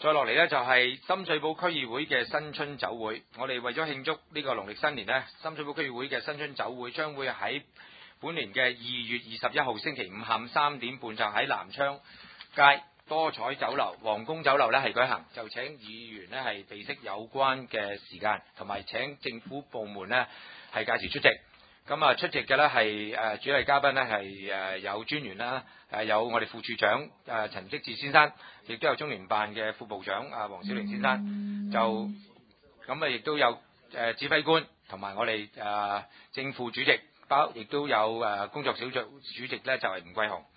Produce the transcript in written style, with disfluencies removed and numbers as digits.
再落嚟呢，就係深水埗區議會嘅新春酒會，我哋為咗慶祝呢個農曆新年呢，深水埗區議會嘅新春酒會將會喺本年嘅2月21號星期五下午3點半就喺南昌街多彩酒樓、皇宮酒樓呢係舉行，就請議員呢係備悉有關嘅時間，同埋請政府部門呢係屆時出席。咁啊，出席嘅呢係主禮嘉賓呢係有專員啦，有我哋副處長陳積志先生，亦都有中聯辦嘅副部長黃小玲先生，就咁亦都有指揮官同埋我哋正副主席，亦都有工作小組主席呢就係吳桂雄。